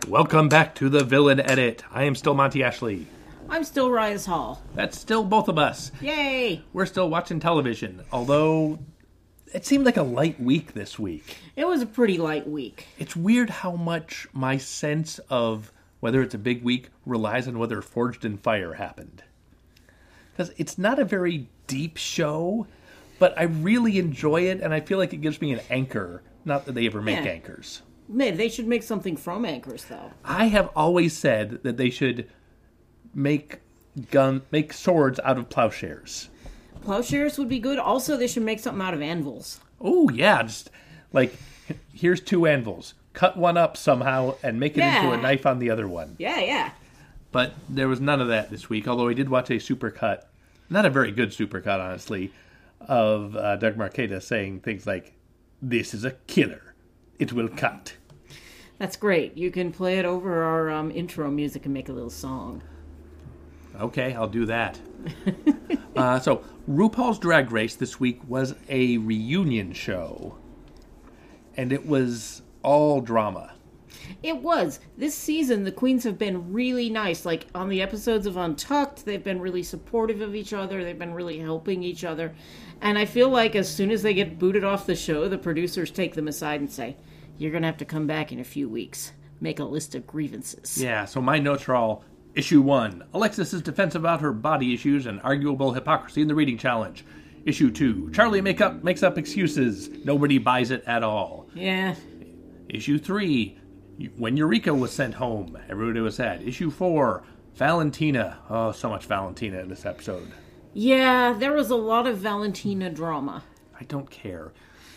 Welcome back to the Villain Edit. I am still Monty Ashley. I'm still Rias Hall. That's still both of us. Yay! We're still watching television, although it seemed like a light week this week. It was a pretty light week. It's weird how much my sense of whether it's a big week relies on whether Forged in Fire happened. Because it's not a very deep show, but I really enjoy it, and I feel like it gives me an anchor. Not that they ever make anchors. Man, they should make something from anchors, though. I have always said that they should make swords out of plowshares. Plowshares would be good. Also, they should make something out of anvils. Oh, yeah. Just like, here's 2 anvils. Cut one up somehow and make it into a knife on the other one. Yeah. But there was none of that this week, although I did watch a supercut, not a very good supercut, honestly, of Doug Marqueta saying things like, "This is a killer. It will cut." That's great. You can play it over our intro music and make a little song. Okay, I'll do that. So, RuPaul's Drag Race this week was a reunion show. And it was all drama. It was. This season, the queens have been really nice. Like, on the episodes of Untucked, they've been really supportive of each other. They've been really helping each other. And I feel like as soon as they get booted off the show, the producers take them aside and say, "You're going to have to come back in a few weeks. Make a list of grievances." Yeah, so my notes are all, Issue 1, Alexis's defense about her body issues and arguable hypocrisy in the reading challenge. Issue 2, Charlie makes up excuses. Nobody buys it at all. Yeah. Issue 3, when Eureka was sent home, everybody was sad. Issue 4, Valentina. Oh, so much Valentina in this episode. Yeah, there was a lot of Valentina drama. I don't care.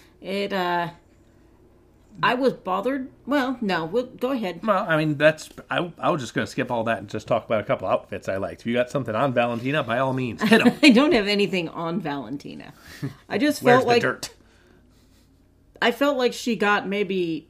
I was bothered. Well, no, go ahead. Well, I mean, I was just going to skip all that and just talk about a couple outfits I liked. If you got something on Valentina, by all means, hit them. I don't have anything on Valentina. I just Where's felt like... the dirt? I felt like she got maybe...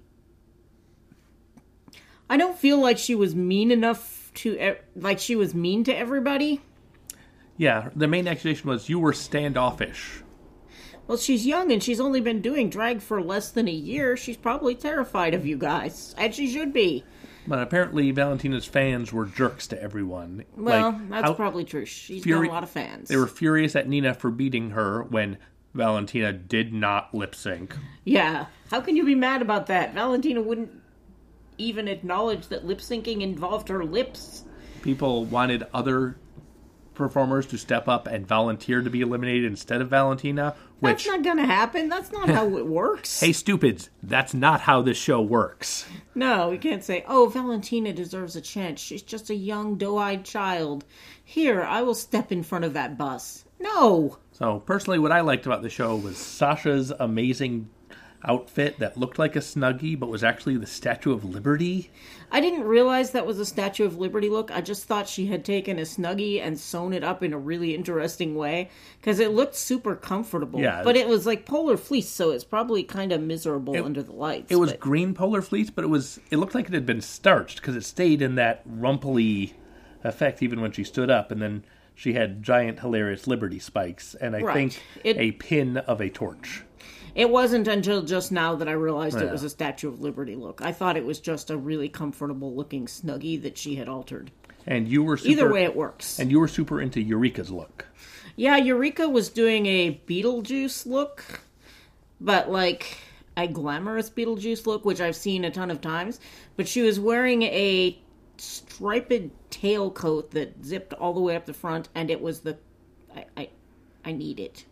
I don't feel like she was mean enough to... Like, she was mean to everybody. Yeah, the main accusation was you were standoffish. Well, she's young and she's only been doing drag for less than a year. She's probably terrified of you guys. And she should be. But apparently Valentina's fans were jerks to everyone. Well, that's probably true. She's got a lot of fans. They were furious at Nina for beating her when Valentina did not lip sync. Yeah. How can you be mad about that? Valentina wouldn't even acknowledge that lip syncing involved her lips. People wanted other performers to step up and volunteer to be eliminated instead of Valentina. That's not going to happen. That's not how it works. Hey, stupids, that's not how this show works. No, we can't say, "Oh, Valentina deserves a chance. She's just a young, doe-eyed child. Here, I will step in front of that bus." No. So, personally, what I liked about the show was Sasha's amazing outfit that looked like a Snuggie, but was actually the Statue of Liberty. I didn't realize that was a Statue of Liberty look. I just thought she had taken a Snuggie and sewn it up in a really interesting way, because it looked super comfortable. Yeah. But it was like polar fleece, so it's probably kind of miserable under the lights. It was green polar fleece, but it looked like it had been starched, because it stayed in that rumply effect even when she stood up, and then she had giant, hilarious Liberty spikes, and I think a pin of a torch. It wasn't until just now that I realized it was a Statue of Liberty look. I thought it was just a really comfortable-looking Snuggie that she had altered. And you were either way, it works. And you were super into Eureka's look. Yeah, Eureka was doing a Beetlejuice look, but like a glamorous Beetlejuice look, which I've seen a ton of times. But she was wearing a striped tailcoat that zipped all the way up the front, and it was I need it.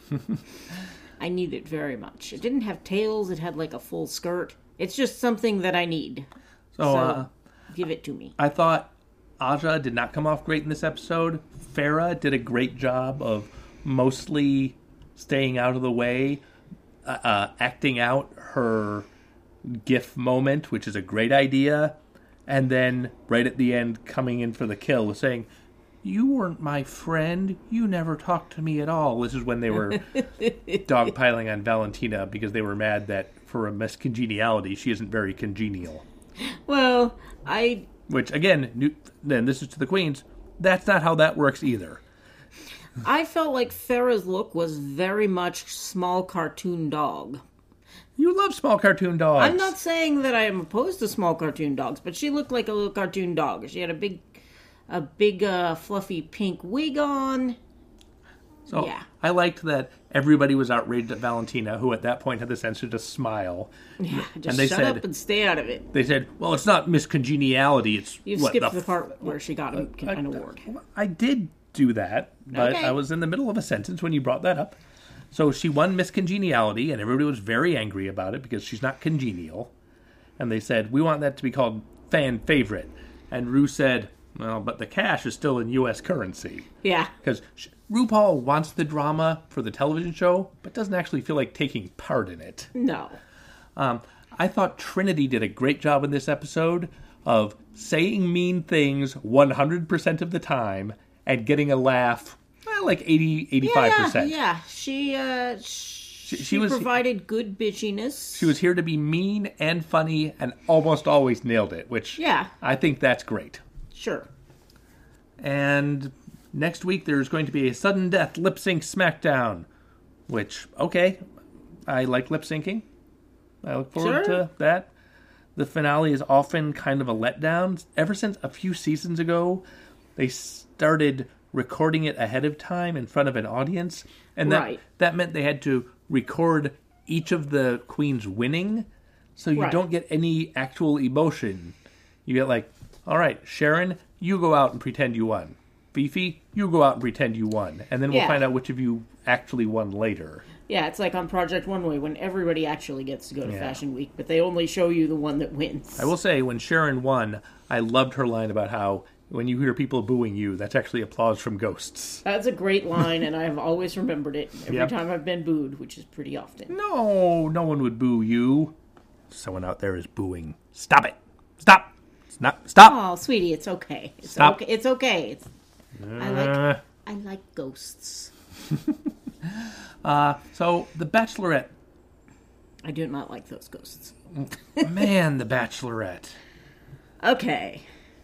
I need it very much. It didn't have tails. It had like a full skirt. It's just something that I need. So give it to me. I thought Aja did not come off great in this episode. Farrah did a great job of mostly staying out of the way, acting out her GIF moment, which is a great idea, and then right at the end coming in for the kill was saying, "You weren't my friend. You never talked to me at all." This is when they were dogpiling on Valentina because they were mad that for a miscongeniality, she isn't very congenial. Well, Which, again, then this is to the queens, that's not how that works either. I felt like Farrah's look was very much small cartoon dog. You love small cartoon dogs. I'm not saying that I am opposed to small cartoon dogs, but she looked like a little cartoon dog. She had a big fluffy pink wig on. So yeah. I liked that everybody was outraged at Valentina, who at that point had the sense to just smile. Yeah, just and they shut said, up and stay out of it. They said, well, it's not Miss Congeniality. It's You skipped the part where she got an award. I did do that, but Okay. I was in the middle of a sentence when you brought that up. So she won Miss Congeniality, and everybody was very angry about it because she's not congenial. And they said, we want that to be called fan favorite. And Rue said, well, but the cash is still in U.S. currency. Yeah. Because RuPaul wants the drama for the television show, but doesn't actually feel like taking part in it. No. I thought Trinity did a great job in this episode of saying mean things 100% of the time and getting a laugh, like 85%. Yeah. She was provided good bitchiness. She was here to be mean and funny and almost always nailed it, which I think that's great. Sure. And next week there's going to be a sudden death lip sync SmackDown, which, okay, I like lip syncing. I look forward to that. The finale is often kind of a letdown. Ever since a few seasons ago, they started recording it ahead of time in front of an audience, and that meant they had to record each of the queens winning, so you don't get any actual emotion. You get like, all right, Sharon, you go out and pretend you won. Fifi, you go out and pretend you won. And then we'll find out which of you actually won later. Yeah, it's like on Project One Way when everybody actually gets to go to Fashion Week, but they only show you the one that wins. I will say, when Sharon won, I loved her line about how when you hear people booing you, that's actually applause from ghosts. That's a great line, and I've always remembered it every time I've been booed, which is pretty often. No one would boo you. Someone out there is booing. Stop it. Stop. Stop. Oh, sweetie, it's okay. Stop. Okay. It's okay. I like ghosts. So, The Bachelorette. I do not like those ghosts. Man, The Bachelorette. Okay.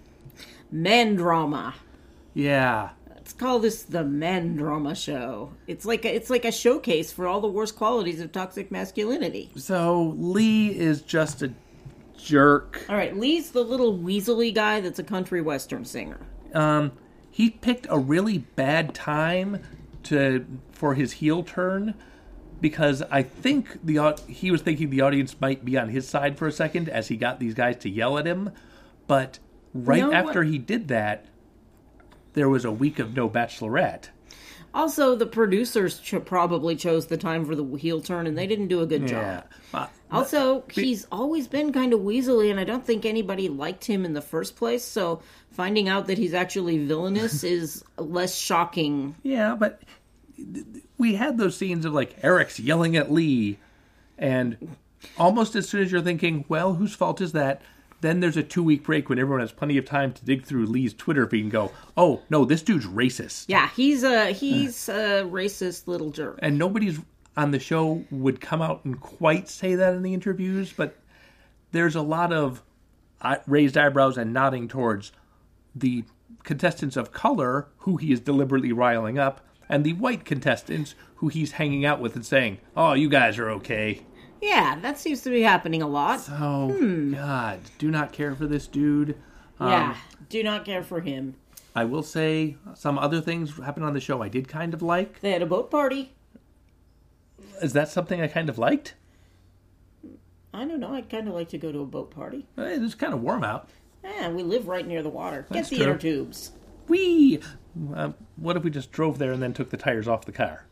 Men drama. Yeah. Let's call this the men drama show. It's like a showcase for all the worst qualities of toxic masculinity. So, Lee is just a jerk. All right, Lee's the little weaselly guy that's a country western singer. He picked a really bad time for his heel turn, because I think he was thinking the audience might be on his side for a second as he got these guys to yell at him. But after he did that, there was a week of no Bachelorette. Also, the producers probably chose the time for the heel turn, and they didn't do a good job. Also, he's always been kind of weaselly, and I don't think anybody liked him in the first place, so finding out that he's actually villainous is less shocking. Yeah, but we had those scenes of, like, Eric's yelling at Lee, and almost as soon as you're thinking, well, whose fault is that? Then there's a 2-week break when everyone has plenty of time to dig through Lee's Twitter feed and go, oh, no, this dude's racist. Yeah, he's a racist little jerk. And nobody's on the show would come out and quite say that in the interviews, but there's a lot of raised eyebrows and nodding towards the contestants of color who he is deliberately riling up, and the white contestants who he's hanging out with and saying, oh, you guys are okay. Yeah, that seems to be happening a lot. So, God, do not care for this dude. Do not care for him. I will say some other things happened on the show I did kind of like. They had a boat party. Is that something I kind of liked? I don't know. I'd kind of like to go to a boat party. It was kind of warm out. Yeah, we live right near the water. That's Get the true. inner tubes. Whee! What if we just drove there and then took the tires off the car?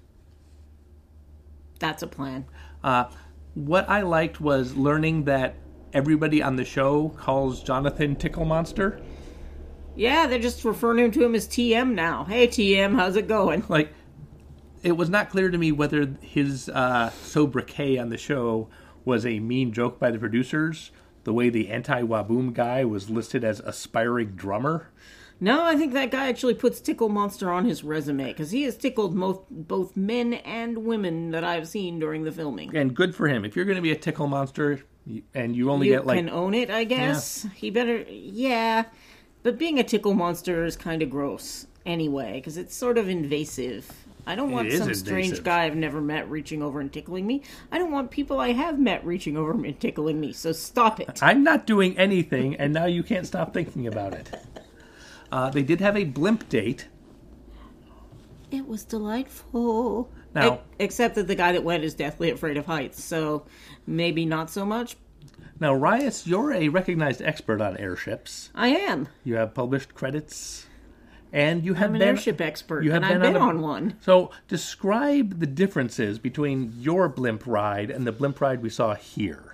That's a plan. What I liked was learning that everybody on the show calls Jonathan Tickle Monster. Yeah, they're just referring to him as TM now. Hey, TM, how's it going? Like, it was not clear to me whether his sobriquet on the show was a mean joke by the producers, the way the anti-Waboom guy was listed as aspiring drummer. No, I think that guy actually puts Tickle Monster on his resume, because he has tickled both men and women that I've seen during the filming. And good for him. If you're going to be a Tickle Monster, and you only get like... You can own it, I guess. Yeah. He better... Yeah. But being a Tickle Monster is kind of gross anyway, because it's sort of invasive. I don't want It is some strange invasive. guy I've never met reaching over and tickling me. I don't want people I have met reaching over and tickling me, so stop it. I'm not doing anything, and now you can't stop thinking about it. They did have a blimp date. It was delightful. Now- Except that the guy that went is deathly afraid of heights, so maybe not so much. Now, Rias, you're a recognized expert on airships. I am. You have published credits, and you have I'm an been airship expert, you have and I've been a- on one. So, describe the differences between your blimp ride and the blimp ride we saw here.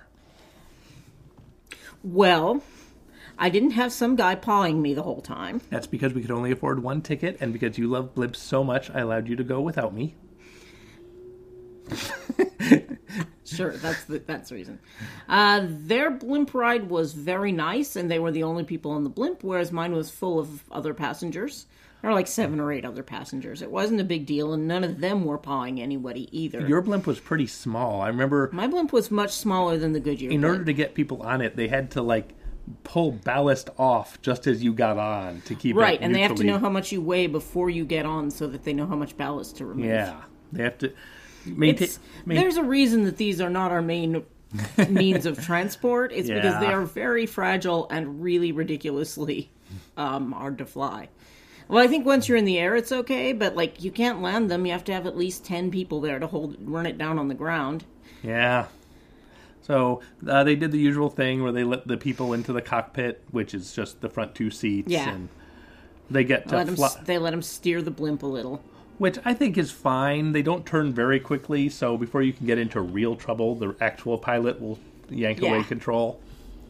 Well, I didn't have some guy pawing me the whole time. That's because we could only afford one ticket, and because you love blimps so much, I allowed you to go without me. Sure, that's the reason. Their blimp ride was very nice, and they were the only people on the blimp, whereas mine was full of other passengers. There were like 7 or 8 other passengers. It wasn't a big deal, and none of them were pawing anybody either. Your blimp was pretty small. I remember My blimp was much smaller than the Goodyear in blimp. order to get people on it, they had to like pull ballast off just as you got on to keep Right, it and they have to neutrally- know how much you weigh before you get on so that they know how much ballast to remove. Yeah, they have to maintain. There's a reason that these are not our main means of transport. It's because Yeah. they are very fragile and really ridiculously hard to fly. Well, I think once you're in the air, it's okay, but like you can't land them. You have to have at least 10 people there to run it down on the ground. Yeah. So they did the usual thing where they let the people into the cockpit, which is just the front 2 seats, Yeah. and they get to fly. They let them steer the blimp a little. Which I think is fine. They don't turn very quickly, so before you can get into real trouble, the actual pilot will yank away Yeah. control.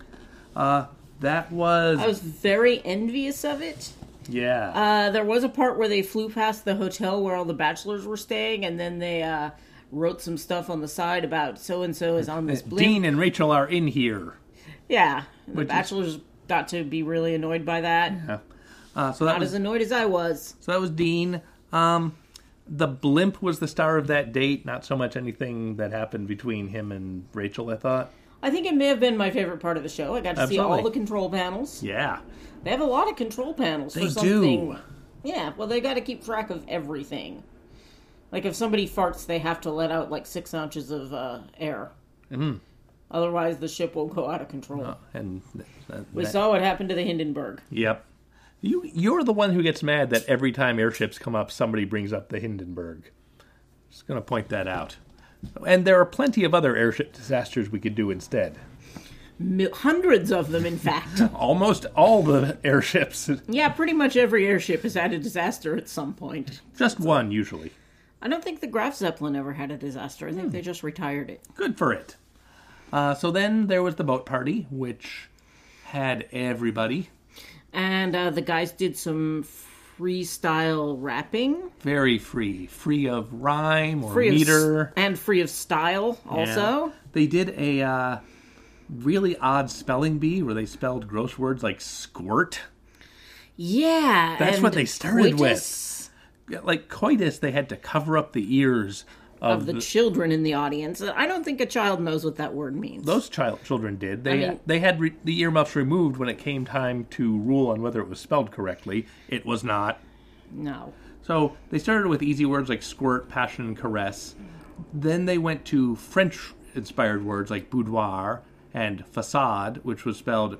That was... I was very envious of it. yeah. There was a part where they flew past the hotel where all the bachelors were staying, and then they wrote some stuff on the side about so-and-so is on this blimp. Dean and Rachel are in here. Yeah, and the Which is- bachelors got to be really annoyed by that. Yeah. So that Not was as annoyed as I was. So that was Dean. The blimp was the star of that date, not so much anything that happened between him and Rachel, I thought. I think it may have been my favorite part of the show. I got to see all Absolutely. the control panels. Yeah. They have a lot of control panels They for something. do. Yeah, well, they got to keep track of everything. Like if somebody farts, they have to let out like 6 ounces of air. Mm. Otherwise, the ship will go out of control. And We saw what happened to the Hindenburg. Yep. You're the one who gets mad that every time airships come up, somebody brings up the Hindenburg. Just going to point that out. And there are plenty of other airship disasters we could do instead. Hundreds of them, in fact. Almost all the airships. Yeah, pretty much every airship has had a disaster at some point. Just one, usually. I don't think the Graf Zeppelin ever had a disaster. I think they just retired it. Good for it. So then there was the boat party, which had everybody. And the guys did some freestyle rapping. Very free. Free of rhyme or Free meter. and free of style, also. Yeah. They did a really odd spelling bee where they spelled gross words like squirt. Yeah. That's and what they started coitus Like coitus, they had to cover up the ears of the children in the audience. I don't think a child knows what that word means. Those children did. mean- They had the earmuffs removed when it came time to rule on whether it was spelled correctly. It was not. No. So they started with easy words like squirt, passion, and caress. Then they went to French-inspired words like boudoir and facade, which was spelled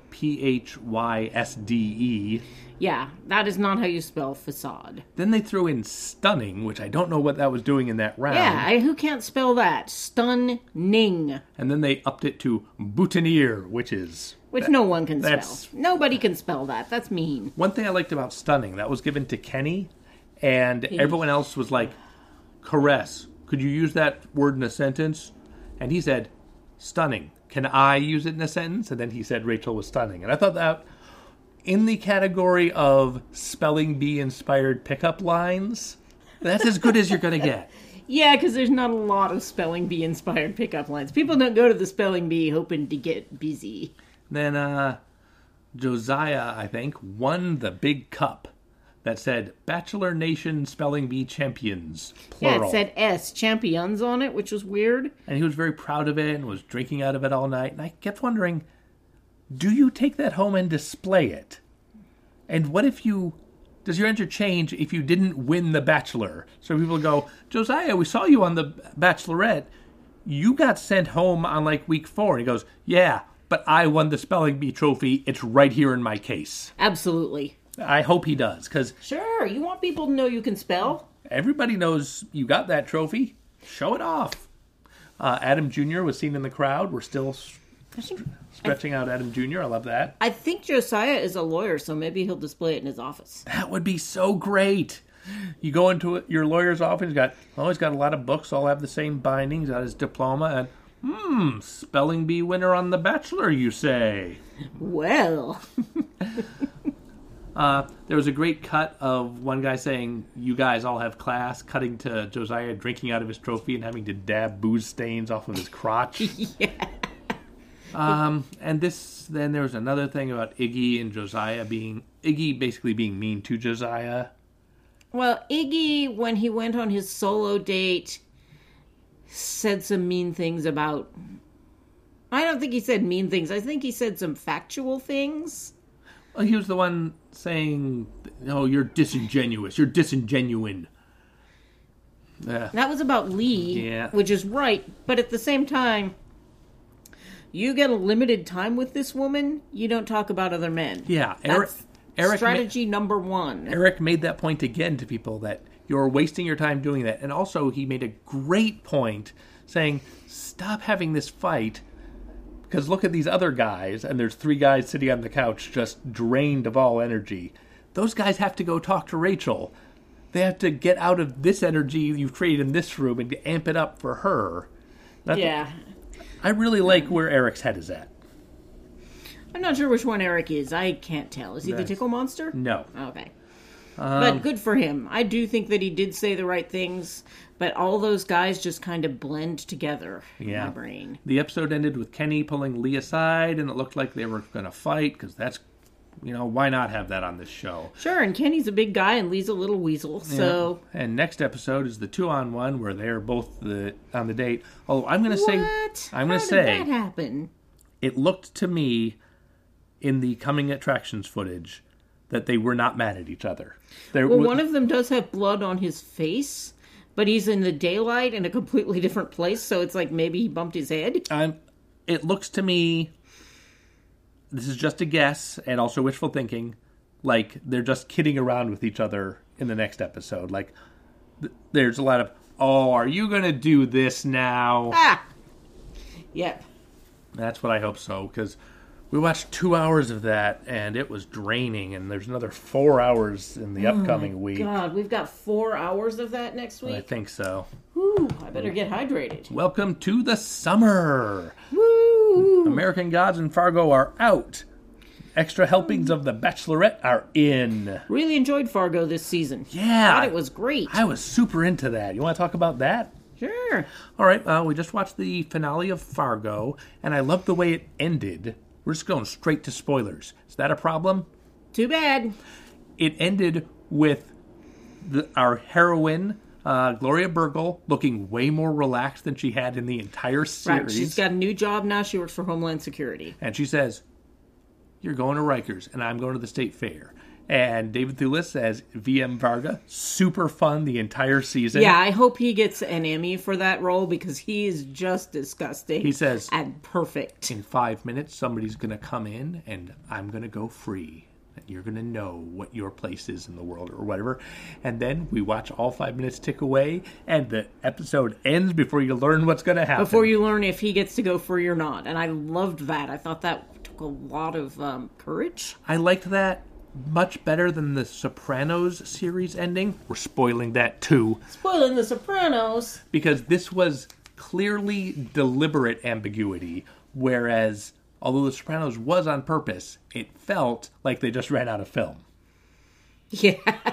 Physde. Yeah, that is not how you spell facade. Then they threw in stunning, which I don't know what that was doing in that round. Yeah, who can't spell that? Stunning. And then they upped it to boutonniere, which is... Which no one can that's- spell. Nobody can spell that. That's mean. One thing I liked about stunning, that was given to Kenny, and everyone else was like, caress. Could you use that word in a sentence? And he said, stunning. Can I use it in a sentence? And then he said Rachel was stunning. And I thought that in the category of spelling bee inspired pickup lines, that's as good as you're going to get. Yeah, because there's not a lot of spelling bee inspired pickup lines. People don't go to the spelling bee hoping to get busy. Then Josiah, I think, won the big cup that said Bachelor Nation Spelling Bee Champions, plural. Yeah, it said S, champions on it, which was weird. And he was very proud of it and was drinking out of it all night. And I kept wondering, do you take that home and display it? And what if you does your answer change if you didn't win The Bachelor? So people go, Josiah, we saw you on The Bachelorette. You got sent home on like week 4. And he goes, yeah, but I won the spelling bee trophy. It's right here in my case. Absolutely. I hope he does, because Sure, you want people to know you can spell? everybody knows you got that trophy. Show it off. Adam Jr. was seen in the crowd. We're still stretching out Adam Jr. I love that. I think Josiah is a lawyer, so maybe he'll display it in his office. That would be so great. You go into your lawyer's office, he's got a lot of books, all have the same bindings, got his diploma, and, spelling bee winner on The Bachelor, you say? Well, There was a great cut of one guy saying, you guys all have class, cutting to Josiah drinking out of his trophy and having to dab booze stains off of his crotch. yeah. And then there was another thing about Iggy basically being mean to Josiah. Well, Iggy, when he went on his solo date, said some mean things about... I don't think he said mean things. I think he said some factual things. Well, he was the one saying, "Oh, you're disingenuous. You're disingenuine." That was about Lee, Yeah. which is right. But at the same time, you get a limited time with this woman, you don't talk about other men. Yeah, That's Eric strategy number 1. Eric made that point again to people, that you're wasting your time doing that. And also, he made a great point saying, stop having this fight, because look at these other guys, and there's 3 guys sitting on the couch just drained of all energy. Those guys have to go talk to Rachel. They have to get out of this energy you've created in this room and amp it up for her. Yeah. I really like where Eric's head is at. I'm not sure which one Eric is. I can't tell. Is he the tickle monster? No. Okay. But good for him. I do think that he did say the right things, but all those guys just kind of blend together in my brain. The episode ended with Kenny pulling Lee aside, and it looked like they were going to fight, because that's, why not have that on this show? Sure, and Kenny's a big guy and Lee's a little weasel, so... Yeah. And next episode is the 2-on-1, where they're both on the date. Oh, I'm going to say... What? I'm going to How say... did that happen? It looked to me, in the coming attractions footage, that they were not mad at each other. One of them does have blood on his face, but he's in the daylight in a completely different place, so it's like maybe he bumped his head. It looks to me, this is just a guess, and also wishful thinking, like they're just kidding around with each other in the next episode. Like, there's a lot of, oh, are you going to do this now? Ah! Yep. That's what I hope so, because we watched 2 hours of that, and it was draining, and there's another 4 hours in the upcoming week. God, we've got 4 hours of that next week? I think so. Whew, I better get hydrated. Welcome to the summer. Woo! American Gods and Fargo are out. Extra helpings of The Bachelorette are in. Really enjoyed Fargo this season. Yeah. Thought it was great. I was super into that. You want to talk about that? Sure. All right, we just watched the finale of Fargo, and I loved the way it ended. We're just going straight to spoilers. Is that a problem? Too bad. It ended with our heroine, Gloria Burgle, looking way more relaxed than she had in the entire series. Right, she's got a new job now. She works for Homeland Security. And she says, you're going to Rikers, and I'm going to the State Fair. And David Thewlis says, VM Varga, super fun the entire season. Yeah, I hope he gets an Emmy for that role, because he is just disgusting. He says, and perfect. in 5 minutes, somebody's going to come in, and I'm going to go free. You're going to know what your place is in the world or whatever. And then we watch all 5 minutes tick away, and the episode ends before you learn what's going to happen. Before you learn if he gets to go free or not. And I loved that. I thought that took a lot of courage. I liked that much better than the Sopranos series ending. We're spoiling that too. Spoiling The Sopranos. Because this was clearly deliberate ambiguity, whereas although The Sopranos was on purpose, it felt like they just ran out of film. Yeah.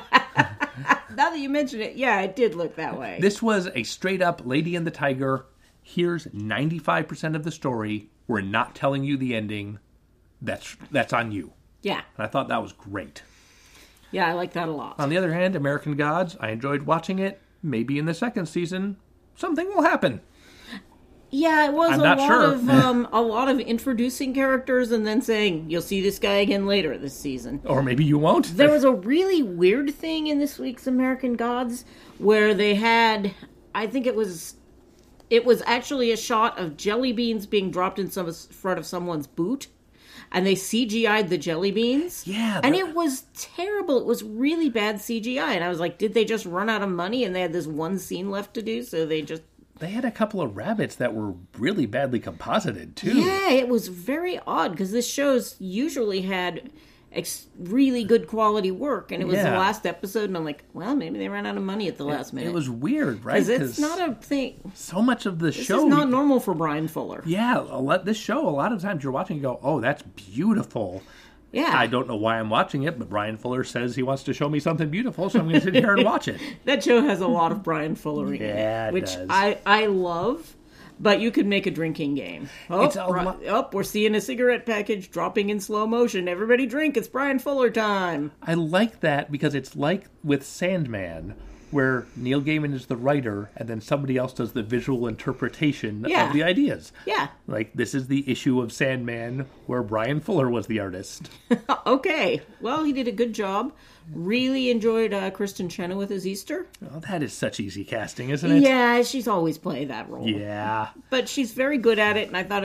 Now that you mention it, yeah, it did look that way. This was a straight-up Lady and the Tiger. Here's 95% of the story. We're not telling you the ending. That's on you. Yeah. And I thought that was great. Yeah, I like that a lot. On the other hand, American Gods, I enjoyed watching it. Maybe in the second season, something will happen. Yeah, it was I'm not sure. A lot of introducing characters and then saying, you'll see this guy again later this season. Or maybe you won't. There was a really weird thing in this week's American Gods where they had, I think it was actually a shot of jelly beans being dropped in front of someone's boot. And they CGI'd the jelly beans. Yeah. And it was terrible. It was really bad CGI. And I was like, did they just run out of money and they had this one scene left to do? So they had a couple of rabbits that were really badly composited, too. Yeah, it was very odd because this show's usually had really good quality work. And it was the last episode. And I'm like, well, maybe they ran out of money at the last minute. It was weird, right? Because it's not a thing. So much of the show... This is not normal for Brian Fuller. Yeah, this show, a lot of times you're watching and go, oh, that's beautiful. Yeah. I don't know why I'm watching it, but Brian Fuller says he wants to show me something beautiful, so I'm going to sit here and watch it. That show has a lot of Brian Fuller in it, which does. I love. But you could make a drinking game. We're seeing a cigarette package dropping in slow motion. Everybody drink. It's Brian Fuller time. I like that because it's like with Sandman, where Neil Gaiman is the writer and then somebody else does the visual interpretation of the ideas. Yeah. Like, this is the issue of Sandman where Brian Fuller was the artist. Okay. Well, he did a good job. Really enjoyed Kristen Chenoweth as Easter. Oh, that is such easy casting, isn't it? Yeah, she's always played that role. Yeah. But she's very good at it, and I thought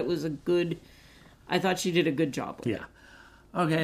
she did a good job with it. Okay,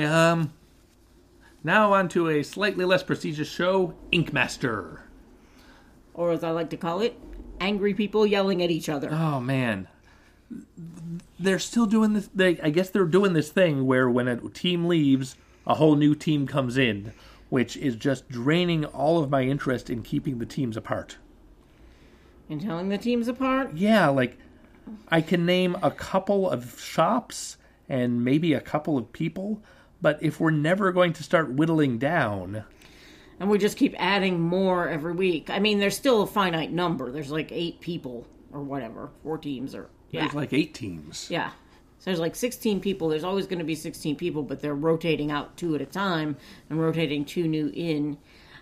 now on to a slightly less prestigious show, Ink Master. Or as I like to call it, angry people yelling at each other. Oh, man. They're still doing this. I guess they're doing this thing where when a team leaves, a whole new team comes in, which is just draining all of my interest in keeping the teams apart. And telling the teams apart? Yeah, like, I can name a couple of shops and maybe a couple of people, but if we're never going to start whittling down... And we just keep adding more every week. I mean, there's still a finite number. There's like 8 people or whatever. 4 teams or... Yeah. There's like 8 teams. Yeah. So there's like 16 people. There's always going to be 16 people, but they're rotating out 2 at a time and rotating 2 new in.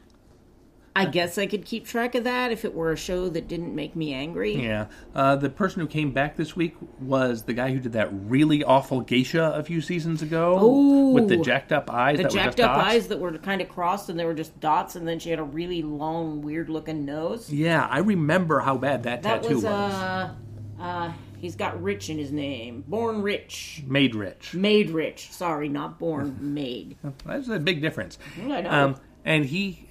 I guess I could keep track of that if it were a show that didn't make me angry. Yeah. The person who came back this week was the guy who did that really awful geisha a few seasons ago. Oh, with the jacked up eyes that were just dots. The jacked up eyes that were kind of crossed and they were just dots, and then she had a really long, weird-looking nose. Yeah, I remember how bad that tattoo was. He's got Rich in his name. Born Rich. Made Rich. Made Rich. Sorry, not born, made. That's a big difference. I know. And he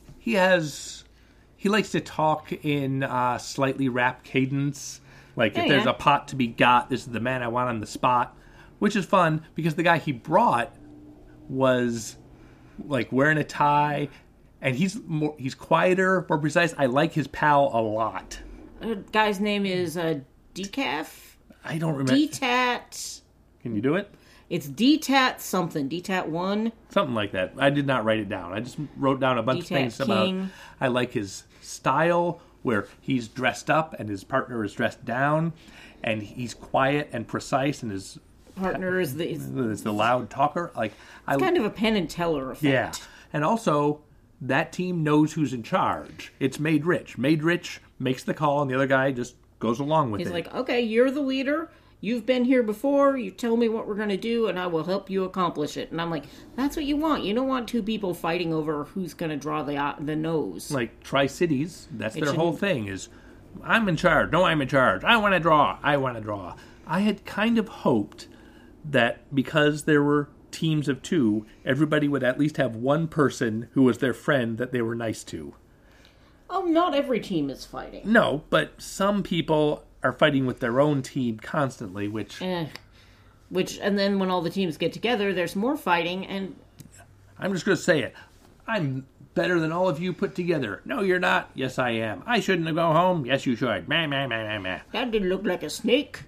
likes to talk in slightly rap cadence. Like, if there's a pot to be got, this is the man I want on the spot. Which is fun, because the guy he brought was, like, wearing a tie. And he's quieter, more precise. I like his pal a lot. Guy's name is Decaf? I don't remember. DTAT. Can you do it? It's DTAT something. DTAT 1? Something like that. I did not write it down. I just wrote down a bunch of things about... I like his style, where he's dressed up and his partner is dressed down, and he's quiet and precise, and his partner is the loud talker. Like, it's kind of a Penn and Teller effect. Yeah. And also, that team knows who's in charge. It's Made Rich. Made Rich makes the call, and the other guy just goes along with it. He's like, okay, you're the leader. You've been here before. You tell me what we're going to do, and I will help you accomplish it. And I'm like, that's what you want. You don't want 2 people fighting over who's going to draw the nose. Like Tri-Cities, that's their whole thing is, I'm in charge. No, I'm in charge. I want to draw. I want to draw. I had kind of hoped that because there were teams of 2, everybody would at least have one person who was their friend that they were nice to. Oh, not every team is fighting. No, but some people are fighting with their own team constantly, which... and then when all the teams get together, there's more fighting, and... I'm just going to say it. I'm better than all of you put together. No, you're not. Yes, I am. I shouldn't have gone home. Yes, you should. Meh, meh, meh, meh, meh. That didn't look like a snake.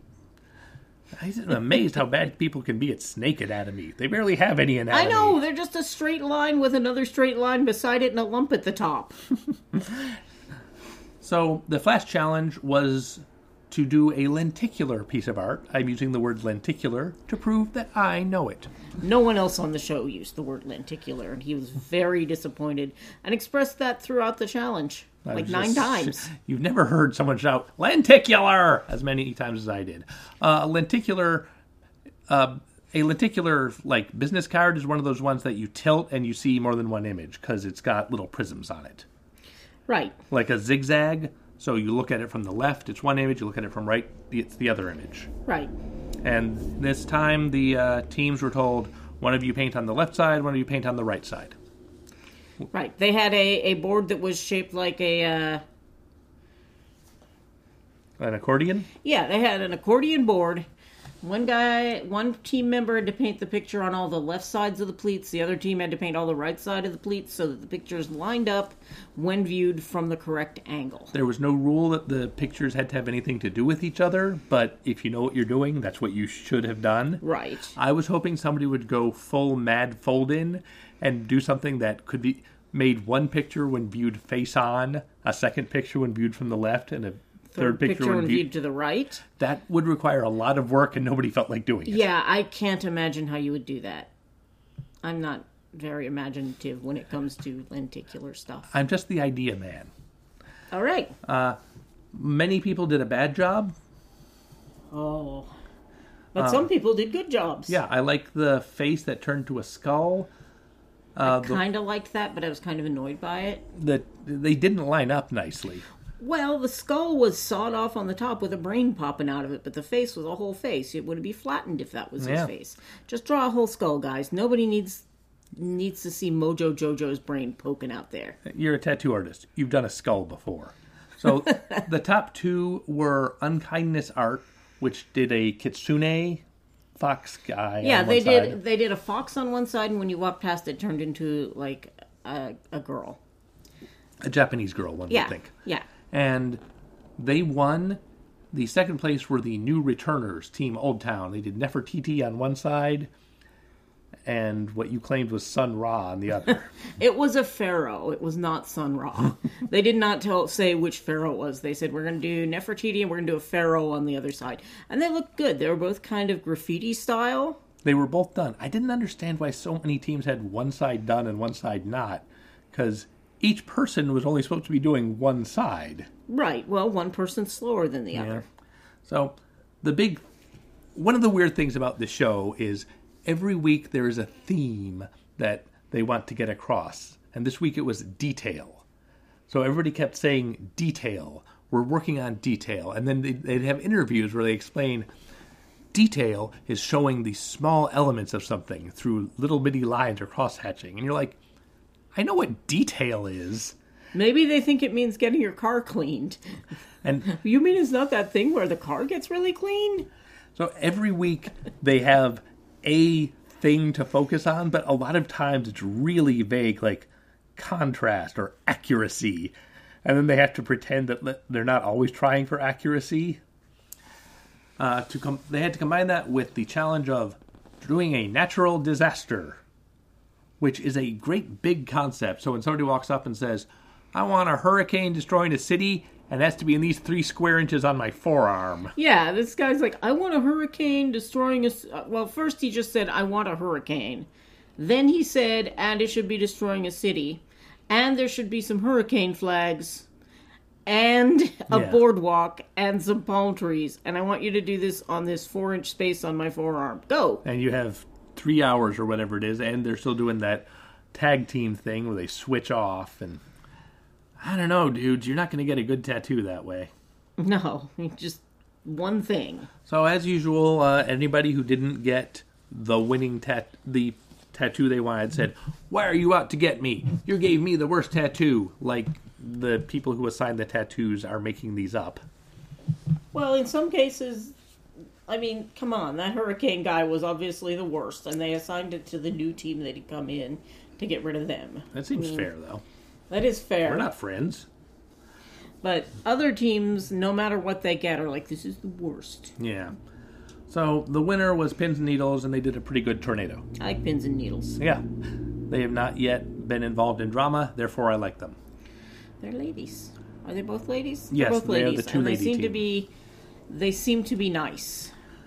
I'm amazed how bad people can be at snake anatomy. They barely have any anatomy. I know. They're just a straight line with another straight line beside it and a lump at the top. So the Flash challenge was to do a lenticular piece of art. I'm using the word lenticular to prove that I know it. No one else on the show used the word lenticular, and he was very disappointed and expressed that throughout the challenge, like 9 times. You've never heard someone shout, lenticular, as many times as I did. A lenticular, like, business card is one of those ones that you tilt and you see more than one image because it's got little prisms on it. Right. Like a zigzag. So you look at it from the left, it's one image. You look at it from right, it's the other image. Right. And this time the teams were told, one of you paint on the left side, one of you paint on the right side. Right. They had a board that was shaped like An accordion? Yeah, they had an accordion board. One team member had to paint the picture on all the left sides of the pleats. The other team had to paint all the right side of the pleats so that the pictures lined up when viewed from the correct angle. There was no rule that the pictures had to have anything to do with each other, but if you know what you're doing, that's what you should have done. Right. I was hoping somebody would go full mad fold-in and do something that could be made one picture when viewed face on, a second picture when viewed from the left, and a third picture when viewed to the right. That would require a lot of work, and nobody felt like doing it. Yeah, I can't imagine how you would do that. I'm not very imaginative when it comes to lenticular stuff. I'm just the idea man. All right. Many people did a bad job. Oh. But some people did good jobs. Yeah, I like the face that turned to a skull. I kind of liked that, but I was kind of annoyed by it. They didn't line up nicely. Well, the skull was sawed off on the top with a brain popping out of it, but the face was a whole face. It would be flattened if that was his face. Just draw a whole skull, guys. Nobody needs to see Mojo Jojo's brain poking out there. You're a tattoo artist. You've done a skull before. So the top two were Unkindness Art, which did a kitsune fox guy. Yeah, on they one did. side. They did a fox on one side, and when you walked past, it turned into like a girl. A Japanese girl, one would think. Yeah. And they won. The second place were the New Returners, Team Old Town. They did Nefertiti on one side, and what you claimed was Sun Ra on the other. It was a pharaoh. It was not Sun Ra. They did not say which pharaoh it was. They said, we're going to do Nefertiti and we're going to do a pharaoh on the other side. And they looked good. They were both kind of graffiti style. They were both done. I didn't understand why so many teams had one side done and one side not, because each person was only supposed to be doing one side. Right. Well, one person's slower than the other. So one of the weird things about the show is every week there is a theme that they want to get across. And this week it was detail. So everybody kept saying detail. We're working on detail. And then they'd have interviews where they explain detail is showing the small elements of something through little bitty lines or cross-hatching. And you're like, I know what detail is. Maybe they think it means getting your car cleaned. And you mean it's not that thing where the car gets really clean? So every week they have a thing to focus on, but a lot of times it's really vague, like contrast or accuracy. And then they have to pretend that they're not always trying for accuracy. They had to combine that with the challenge of doing a natural disaster, which is a great big concept. So when somebody walks up and says, I want a hurricane destroying a city, and it has to be in these 3 square inches on my forearm. Yeah, this guy's like, I want a hurricane destroying a... Well, first he just said, I want a hurricane. Then he said, and it should be destroying a city. And there should be some hurricane flags. And a boardwalk and some palm trees. And I want you to do this on this 4-inch space on my forearm. Go! And you have 3 hours or whatever it is, and they're still doing that tag team thing where they switch off. And I don't know, dudes, you're not going to get a good tattoo that way. No, just one thing. So as usual, anybody who didn't get the winning the tattoo they wanted said, why are you out to get me? You gave me the worst tattoo. Like the people who assigned the tattoos are making these up. Well, in some cases, I mean, come on, that hurricane guy was obviously the worst, and they assigned it to the new team that had come in to get rid of them. That seems fair, though. That is fair. We're not friends. But other teams, no matter what they get, are like, this is the worst. Yeah. So the winner was Pins and Needles, and they did a pretty good tornado. I like Pins and Needles. Yeah. They have not yet been involved in drama, therefore I like them. They're ladies. Are they both ladies? Yes, they're both they are ladies. the two and lady they seem to team. be They seem to be nice.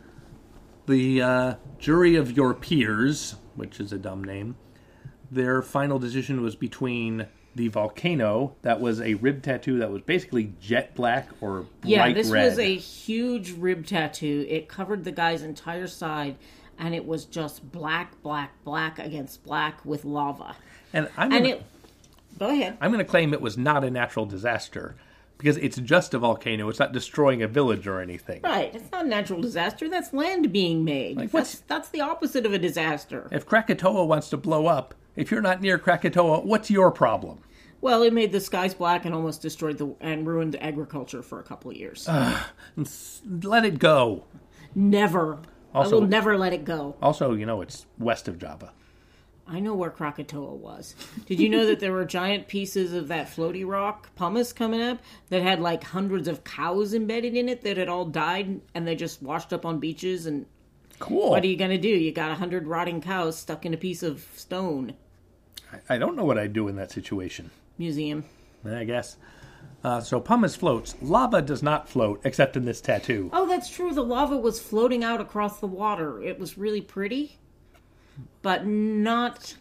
The jury of your peers, which is a dumb name, their final decision was between the volcano, that was a rib tattoo that was basically jet black or bright red. Yeah, this was a huge rib tattoo. It covered the guy's entire side, and it was just black, black, black against black with lava. And Go ahead. I'm going to claim it was not a natural disaster, because it's just a volcano. It's not destroying a village or anything. Right. It's not a natural disaster. That's land being made. Like, that's the opposite of a disaster. If Krakatoa wants to blow up, if you're not near Krakatoa, what's your problem? Well, it made the skies black and almost destroyed and ruined agriculture for a couple of years. Let it go. Never. I will never let it go. Also, it's west of Java. I know where Krakatoa was. Did you know that there were giant pieces of that floaty rock, pumice, coming up that had like hundreds of cows embedded in it that had all died and they just washed up on beaches? And cool. What are you going to do? You got 100 rotting cows stuck in a piece of stone. I don't know what I'd do in that situation. Museum. I guess. So pumice floats. Lava does not float, except in this tattoo. Oh, that's true. The lava was floating out across the water. It was really pretty, but not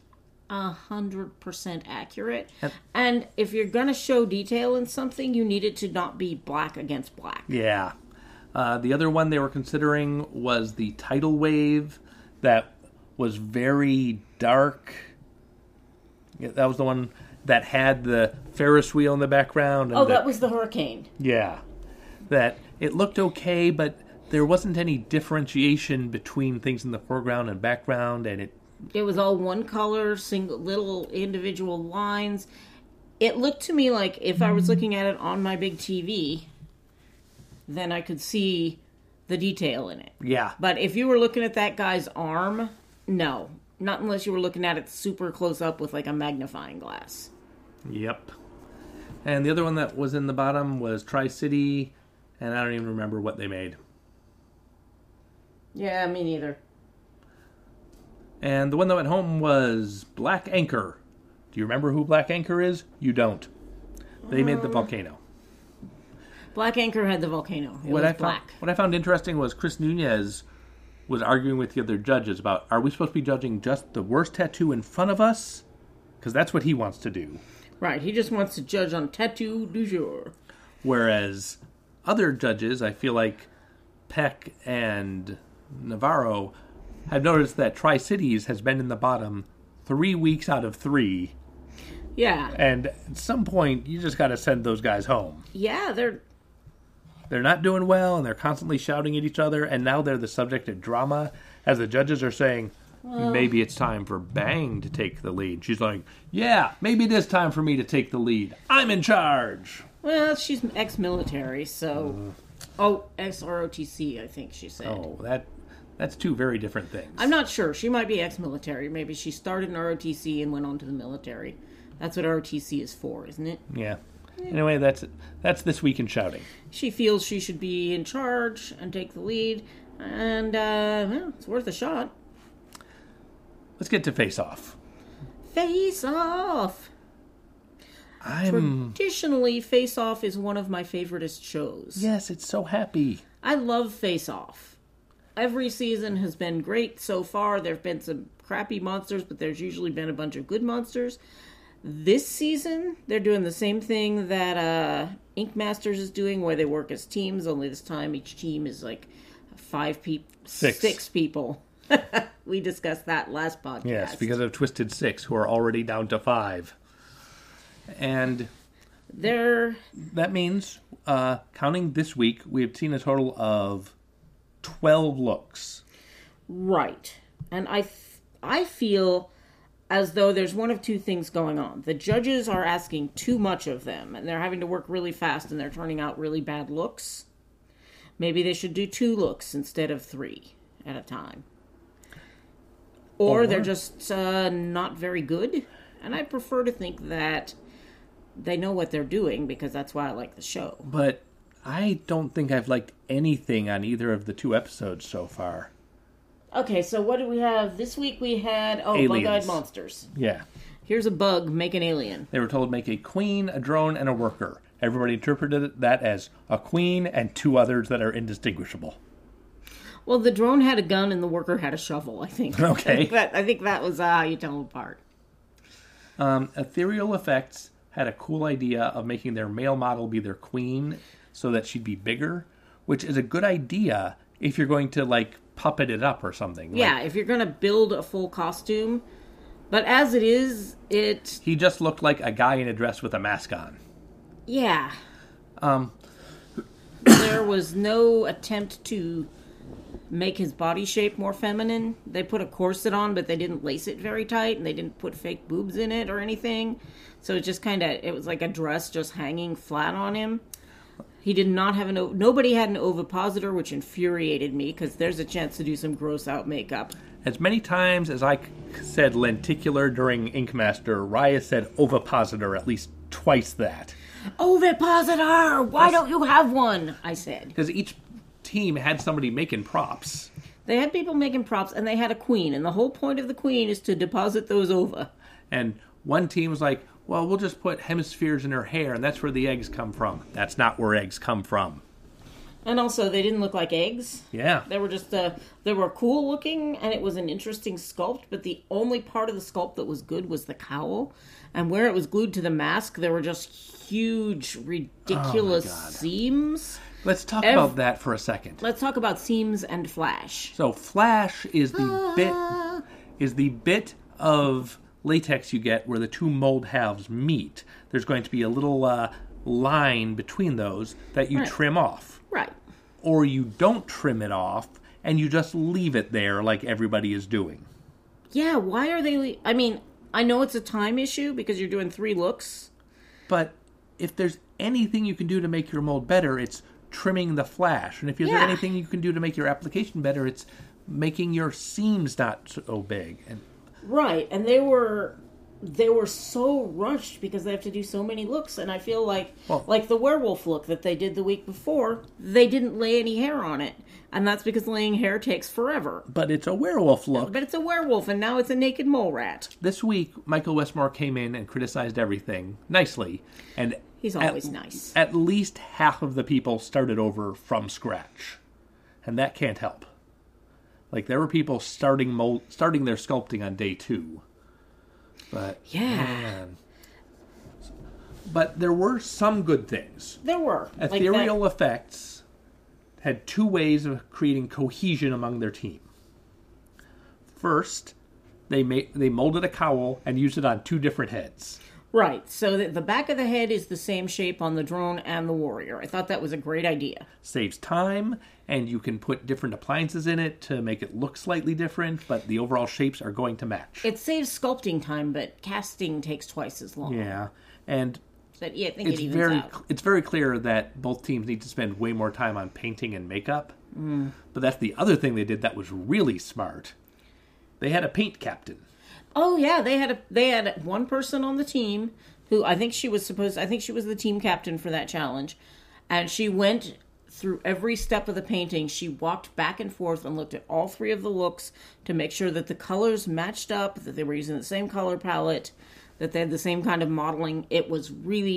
100% accurate. And if you're going to show detail in something, you need it to not be black against black. Yeah. The other one they were considering was the tidal wave that was very dark. Yeah, that was the one that had the Ferris wheel in the background. And that was the hurricane. Yeah. That it looked okay, but there wasn't any differentiation between things in the foreground and background, and it was all one color, single little individual lines. It looked to me like if I was looking at it on my big TV, then I could see the detail in it. Yeah. But if you were looking at that guy's arm, no. Not unless you were looking at it super close up with like a magnifying glass. Yep. And the other one that was in the bottom was Tri-City, and I don't even remember what they made. Yeah, me neither. And the one that went home was Black Anchor. Do you remember who Black Anchor is? You don't. They made the volcano. Black Anchor had the volcano. It was black. What I found interesting was Chris Nunez was arguing with the other judges about, are we supposed to be judging just the worst tattoo in front of us? Because that's what he wants to do. Right, he just wants to judge on tattoo du jour. Whereas other judges, I feel like Peck and Navarro, have noticed that Tri-Cities has been in the bottom 3 weeks out of 3. Yeah. And at some point, you just got to send those guys home. Yeah, They're not doing well, and they're constantly shouting at each other, and now they're the subject of drama, as the judges are saying, maybe it's time for Bang to take the lead. She's like, yeah, maybe it is time for me to take the lead. I'm in charge. Well, she's ex-military, so... ex-ROTC, I think she said. Oh, that's two very different things. I'm not sure. She might be ex-military. Maybe she started in ROTC and went on to the military. That's what ROTC is for, isn't it? Yeah. Anyway, that's This Week in Shouting. She feels she should be in charge and take the lead, and it's worth a shot. Let's get to Face Off. Face Off! Traditionally, Face Off is one of my favoriteest shows. Yes, it's so happy. I love Face Off. Every season has been great so far. There have been some crappy monsters, but there's usually been a bunch of good monsters. This season, they're doing the same thing that Ink Masters is doing, where they work as teams, only this time each team is like 6 people. We discussed that last podcast. Yes, because of Twisted Six, who are already down to 5. And that means, counting this week, we have seen a total of 12 looks. Right. And I feel as though there's one of two things going on. The judges are asking too much of them, and they're having to work really fast, and they're turning out really bad looks. Maybe they should do 2 looks instead of 3 at a time. Or they're just not very good. And I prefer to think that they know what they're doing, because that's why I like the show. But I don't think I've liked anything on either of the 2 episodes so far. Okay, so what did we have? This week we had, bug-eyed monsters. Yeah. Here's a bug, make an alien. They were told make a queen, a drone, and a worker. Everybody interpreted that as a queen and two others that are indistinguishable. Well, the drone had a gun and the worker had a shovel, I think. Okay. I think that was how you tell them apart. Ethereal Effects had a cool idea of making their male model be their queen so that she'd be bigger, which is a good idea if you're going to, like, puppet it up or something. Yeah, if you're going to build a full costume. But as it is, He just looked like a guy in a dress with a mask on. Yeah. There was no attempt to make his body shape more feminine. They put a corset on, but they didn't lace it very tight, and they didn't put fake boobs in it or anything. So it just it was like a dress just hanging flat on him. He did not have nobody had an ovipositor, which infuriated me, because there's a chance to do some gross out makeup. As many times as I said lenticular during Ink Master, Raya said ovipositor at least twice that. Ovipositor! Why don't you have one? I said. Because each team had somebody making props. They had people making props, and they had a queen, and the whole point of the queen is to deposit those ova. And one team was like, well, we'll just put hemispheres in her hair, and that's where the eggs come from. That's not where eggs come from. And also, they didn't look like eggs. Yeah. They were just, they were cool looking, and it was an interesting sculpt, but the only part of the sculpt that was good was the cowl. And where it was glued to the mask, there were just huge, ridiculous seams. Let's talk about that for a second. Let's talk about seams and flash. So flash is the bit of latex you get where the two mold halves meet. There's going to be a little line between those that you trim off. Right. Or you don't trim it off and you just leave it there like everybody is doing. Yeah, why are they... I mean, I know it's a time issue because you're doing 3 looks. But if there's anything you can do to make your mold better, it's trimming the flash. And if there's anything you can do to make your application better, it's making your seams not so big. And right, and they were so rushed because they have to do so many looks, and I feel like the werewolf look that they did the week before, they didn't lay any hair on it, and that's because laying hair takes forever. But it's a werewolf look. But it's a werewolf, and now it's a naked mole rat. This week, Michael Westmore came in and criticized everything nicely, and he's always nice. At least half of the people started over from scratch, and that can't help. Like, there were people starting their sculpting on day 2. But, man. But there were some good things. There were. Ethereal Effects had 2 ways of creating cohesion among their team. First, they molded a cowl and used it on 2 different heads. Right, so the back of the head is the same shape on the drone and the warrior. I thought that was a great idea. Saves time, and you can put different appliances in it to make it look slightly different, but the overall shapes are going to match. It saves sculpting time, but casting takes twice as long. Yeah, and I think it evens out. It's very clear that both teams need to spend way more time on painting and makeup. But that's the other thing they did that was really smart. They had a paint captain. Oh yeah, they had one person on the team who I think she was the team captain for that challenge, and she went through every step of the painting. She walked back and forth and looked at all 3 of the looks to make sure that the colors matched up, that they were using the same color palette, that they had the same kind of modeling. It was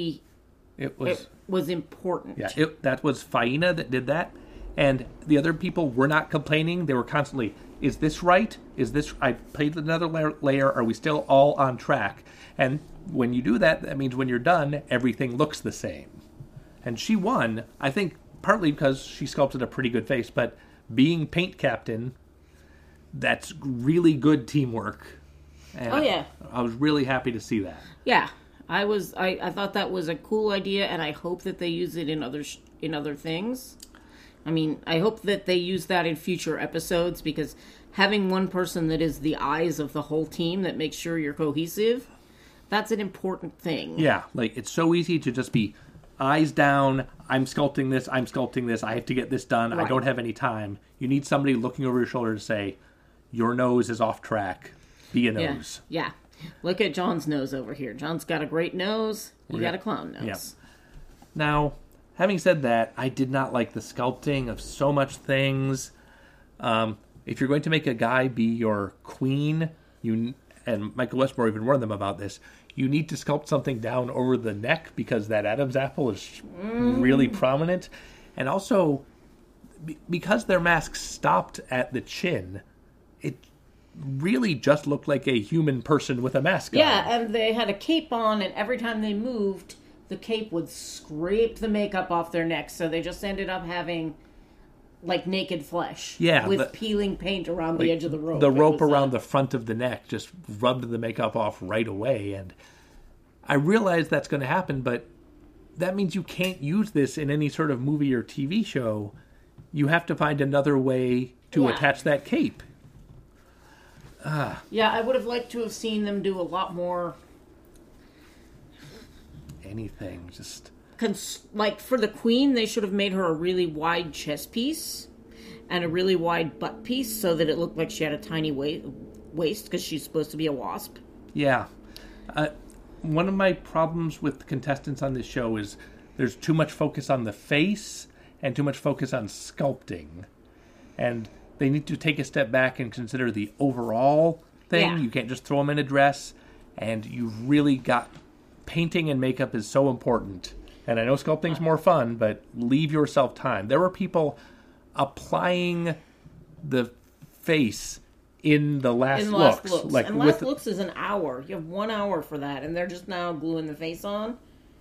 important. Yeah, that was Faina that did that, and the other people were not complaining. They were constantly, is this right? Is this, I played another layer, are we still all on track? And when you do that, that means when you're done, everything looks the same. And she won, I think, partly because she sculpted a pretty good face, but being paint captain, that's really good teamwork. And I was really happy to see that. Yeah, I thought that was a cool idea, and I hope that they use it in other things. I mean, I hope that they use that in future episodes, because having one person that is the eyes of the whole team that makes sure you're cohesive, that's an important thing. Yeah, like, it's so easy to just be eyes down, I'm sculpting this, I have to get this done, right. I don't have any time. You need somebody looking over your shoulder to say, your nose is off track, be a nose. Yeah. Look at John's nose over here. John's got a great nose, you got a clown nose. Yeah. Now, having said that, I did not like the sculpting of so much things. If you're going to make a guy be your queen, and Michael Westmore even warned them about this, you need to sculpt something down over the neck because that Adam's apple is really prominent. And also, because their masks stopped at the chin, it really just looked like a human person with a mask on. Yeah, and they had a cape on, and every time they moved, the cape would scrape the makeup off their necks, so they just ended up having like naked flesh. Yeah, with peeling paint around the edge of the rope. The rope around the front of the neck just rubbed the makeup off right away. And I realize that's going to happen, but that means you can't use this in any sort of movie or TV show. You have to find another way to attach that cape. Yeah, I would have liked to have seen them do a lot more. Anything, just... like, for the Queen, they should have made her a really wide chest piece and a really wide butt piece so that it looked like she had a tiny waist because she's supposed to be a wasp. Yeah. One of my problems with the contestants on this show is there's too much focus on the face and too much focus on sculpting. And they need to take a step back and consider the overall thing. Yeah. You can't just throw them in a dress. And you've really got... Painting and makeup is so important. And I know sculpting's more fun, but leave yourself time. There were people applying the face in the last looks. Like and last looks is an hour. You have 1 hour for that, and they're just now gluing the face on.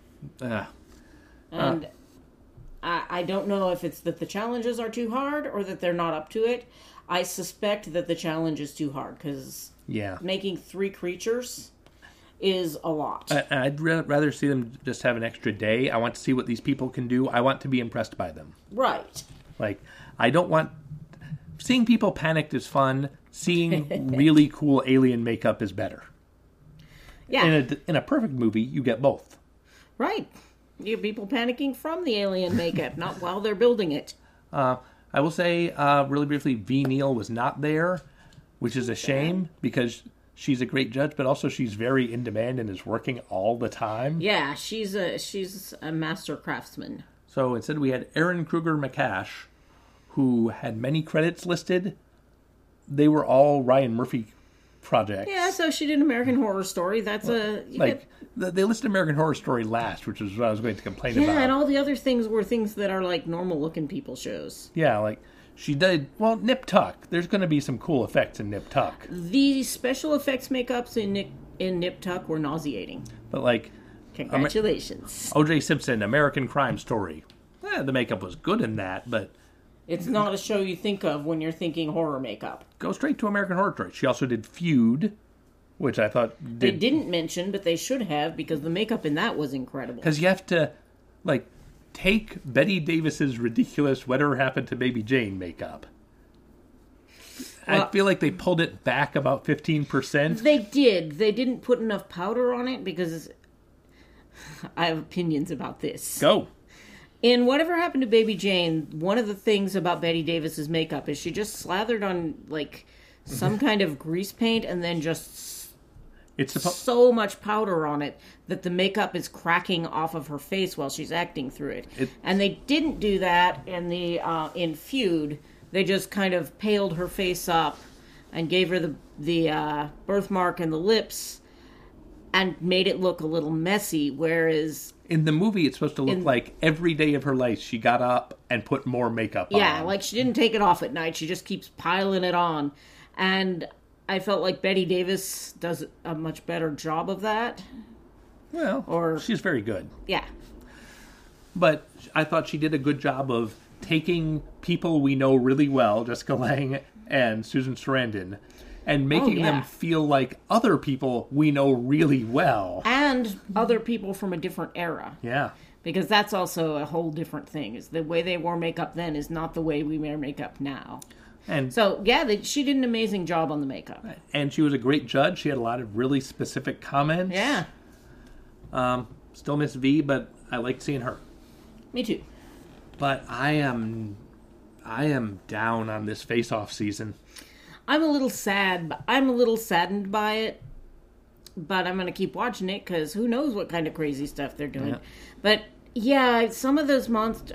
And I don't know if it's that the challenges are too hard or that they're not up to it. I suspect that the challenge is too hard, because making 3 creatures is a lot. I'd rather see them just have an extra day. I want to see what these people can do. I want to be impressed by them. Right. Like, I don't want... Seeing people panicked is fun. Seeing really cool alien makeup is better. Yeah. In a perfect movie, you get both. Right. You have people panicking from the alien makeup, not while they're building it. I will say, really briefly, V. Neal was not there, which is a shame, because... She's a great judge, but also she's very in demand and is working all the time. Yeah, she's a master craftsman. So instead we had Erin Kruger McCash, who had many credits listed. They were all Ryan Murphy projects. Yeah, so she did American Horror Story. That's they listed American Horror Story last, which is what I was going to complain about. Yeah, and all the other things were things that are like normal looking people shows. Yeah, like... She did, Nip Tuck. There's going to be some cool effects in Nip Tuck. The special effects makeups in Nip Tuck were nauseating. But, like... Congratulations. O.J. Simpson, American Crime Story. The makeup was good in that, but... It's not a show you think of when you're thinking horror makeup. Go straight to American Horror Story. She also did Feud, which I thought... They didn't mention, but they should have, because the makeup in that was incredible. Because you have to, like... Take Betty Davis's ridiculous Whatever Happened to Baby Jane makeup. Well, I feel like they pulled it back about 15%. They did. They didn't put enough powder on it because I have opinions about this. Go. In Whatever Happened to Baby Jane, one of the things about Betty Davis's makeup is she just slathered on like some kind of grease paint and then just so much powder on it that the makeup is cracking off of her face while she's acting through it. And they didn't do that in the in Feud. They just kind of paled her face up and gave her the birthmark and the lips and made it look a little messy, whereas... In the movie, it's supposed to look like every day of her life she got up and put more makeup on. Yeah, like she didn't take it off at night. She just keeps piling it on. And... I felt like Betty Davis does a much better job of that. Well, she's very good. Yeah. But I thought she did a good job of taking people we know really well, Jessica Lange and Susan Sarandon, and making them feel like other people we know really well. And other people from a different era. Yeah. Because that's also a whole different thing. Is the way they wore makeup then is not the way we wear makeup now. And so, she did an amazing job on the makeup. And she was a great judge. She had a lot of really specific comments. Yeah. Still miss V, but I liked seeing her. Me too. But I am down on this face-off season. I'm a little sad. I'm a little saddened by it. But I'm going to keep watching it because who knows what kind of crazy stuff they're doing. Yeah. But, yeah, some of those monsters...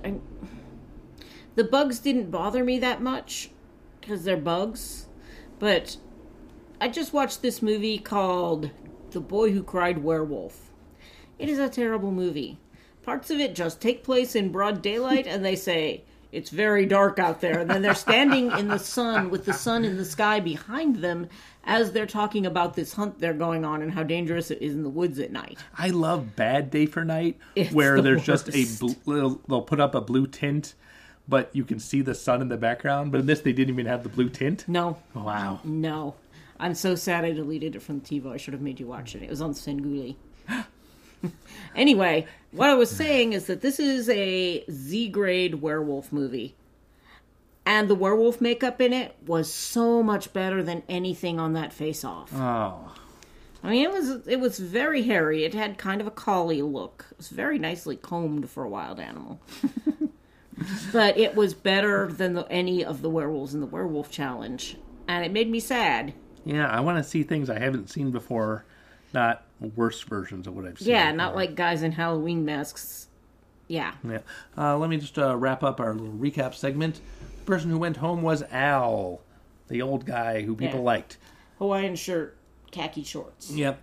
The bugs didn't bother me that much. Because they're bugs. But I just watched this movie called The Boy Who Cried Werewolf. It is a terrible movie. Parts of it just take place in broad daylight, and they say, "It's very dark out there." And then they're standing in the sun with the sun in the sky behind them as they're talking about this hunt they're going on and how dangerous it is in the woods at night. I love Bad Day for Night, It's where the there's just worst. they'll put up a blue tint, but you can see the sun in the background. But in this, they didn't even have the blue tint. No. Wow. No. I'm so sad I deleted it from TiVo. I should have made you watch it. It was on Senguli. Anyway, what I was saying is that this is a Z-grade werewolf movie. And the werewolf makeup in it was so much better than anything on that Face-Off. Oh. I mean, it was very hairy. It had kind of a collie look. It was very nicely combed for a wild animal. But it was better than any of the werewolves in the Werewolf Challenge. And it made me sad. Yeah, I want to see things I haven't seen before, not worse versions of what I've seen. Yeah, before. not like guys in Halloween masks. Yeah. Yeah. Let me just wrap up our little recap segment. The person who went home was Al, the old guy who people Yeah. liked. Hawaiian shirt, khaki shorts. Yep.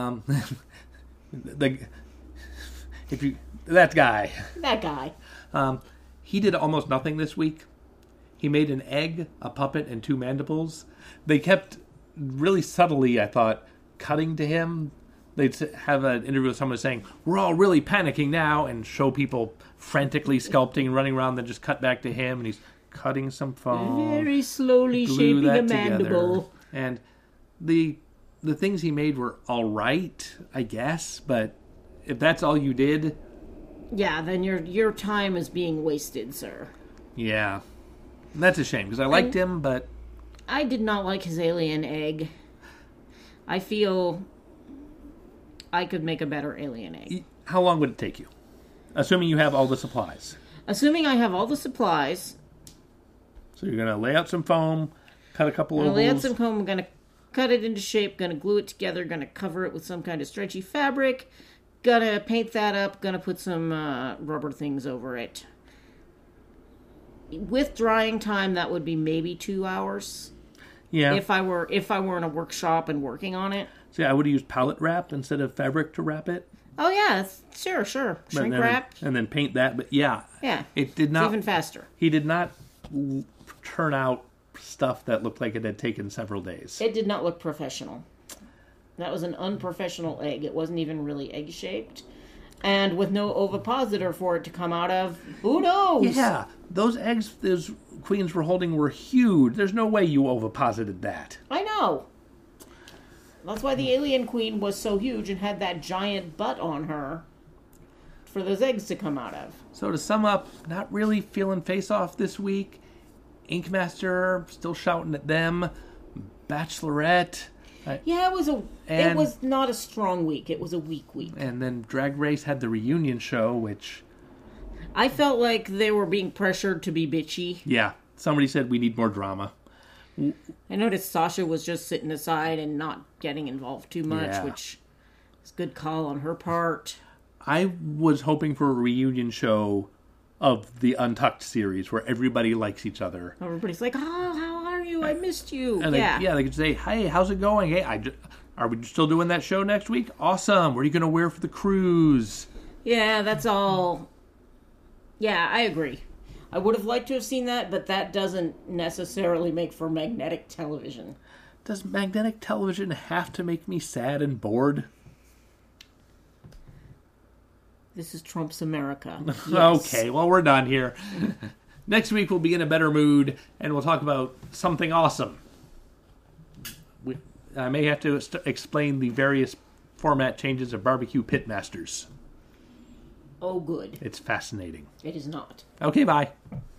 That guy. That guy. He did almost nothing this week. He made an egg, a puppet, and 2 mandibles. They kept really subtly, I thought, cutting to him. They'd have an interview with someone saying, "We're all really panicking now," and show people frantically sculpting and running around, then just cut back to him, and he's cutting some foam. Very slowly glue shaping that a mandible. together. And the things he made were all right, I guess, but if that's all you did, Yeah, then your time is being wasted, sir. yeah. That's a shame, because I liked him, but I did not like his alien egg. I feel I could make a better alien egg. how long would it take you? Assuming you have all the supplies. Assuming I have all the supplies, So you're going to lay out some foam, cut a couple I'm of gonna lay out some comb, I'm gonna cut it into shape, gonna glue it together, gonna cover it with some kind of stretchy fabric, gonna paint that up, gonna put some rubber things over it. With drying time, that would be maybe 2 hours. Yeah. If I were in a workshop and working on it. See, I would have used pallet wrap instead of fabric to wrap it. Oh yeah, sure. Shrink wrap. And then paint that. But yeah. Yeah. It did It's not. even faster. He did not turn out stuff that looked like it had taken several days. It did not look professional. That was an unprofessional egg. It wasn't even really egg shaped. And with no ovipositor for it to come out of, who knows? Yeah. Those eggs those queens were holding were huge. There's no way you oviposited that. I know. That's why the alien queen was so huge and had that giant butt on her for those eggs to come out of. So to sum up, not really feeling Face-Off this week. Ink Master, still shouting at them. Bachelorette. Yeah, it And- was not a strong week. It was a weak week. And then Drag Race had the reunion show, which, I felt like they were being pressured to be bitchy. yeah, somebody said we need more drama. I noticed Sasha was just sitting aside and not getting involved too much, Yeah. which is a good call on her part. I was hoping for a reunion show of the Untucked series where everybody likes each other. Everybody's like, "Oh, how are you? I missed you." And they could say, "Hey, how's it going? Hey, are we still doing that show next week? Awesome. What are you going to wear for the cruise?" Yeah, that's all. Yeah, I agree. I would have liked to have seen that, but that doesn't necessarily make for magnetic television. Does magnetic television have to make me sad and bored? This is Trump's America. Yes. Okay, well, we're done here. Next week, we'll be in a better mood, and we'll talk about something awesome. I may have to explain the various format changes of Barbecue Pitmasters. Oh, good. It's fascinating. It is not. Okay, bye.